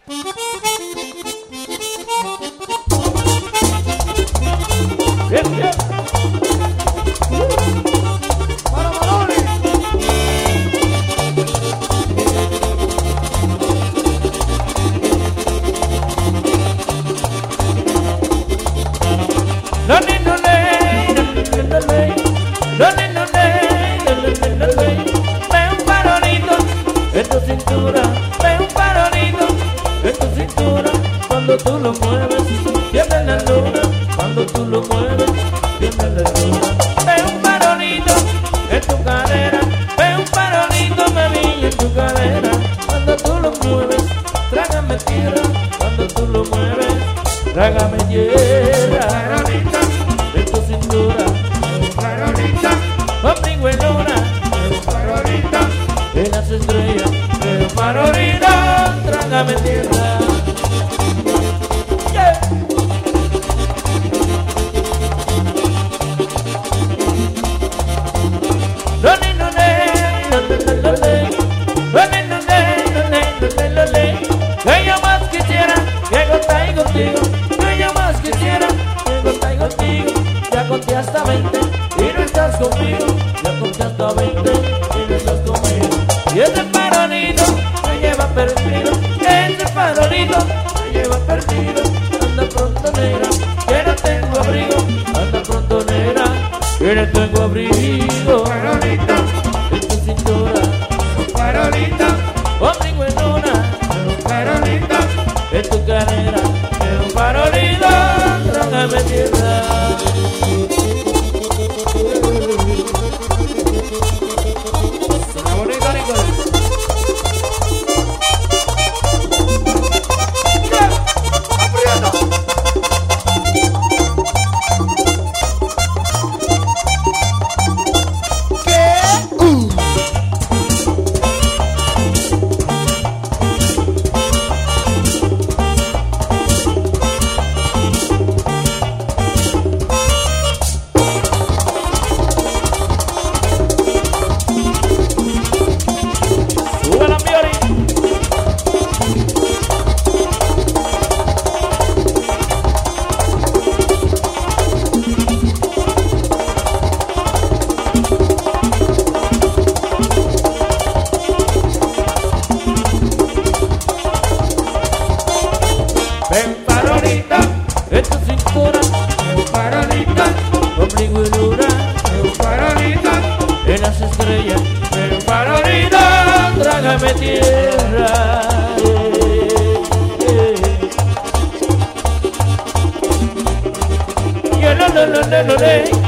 Bien, bien. Para Manoli. No, no, no, no, no, ve un farolito en tu cintura, ve un farolito en tu cintura, cuando tú lo mueves, tiene la luna, cuando tú lo mueves, tiene la luna. Ve un farolito en tu cadera, ve un farolito, mami, en tu cadera, cuando tú lo mueves, trágame tierra, cuando tú lo mueves, trágame tierra. Farolito en tu cintura, farolito, conmigo en luna, farolito, en las estrellas, farolito, trágame tierra. Yeah. Que yo más quisiera que contar contigo, que yo más quisiera que contar contigo. Ya conté hasta 20 y no estás conmigo, ya conté hasta 20 y no estás conmigo. Y ese farolito me lleva perdido, ese farolito me lleva perdido. Anda pronto negra, que no tengo abrigo, anda pronto negra, que no tengo abrigo. Farolito en tu cintura, farolito, conmigo en luna, farolito, en tu cadera, un farolito, trágame tierra. Suena bonito, Nicolás. Ven farolita, en tu cintura, ven farolita, conmigo en luna, ven farolita, en las estrellas, ven farolita, trágame tierra. Yo no,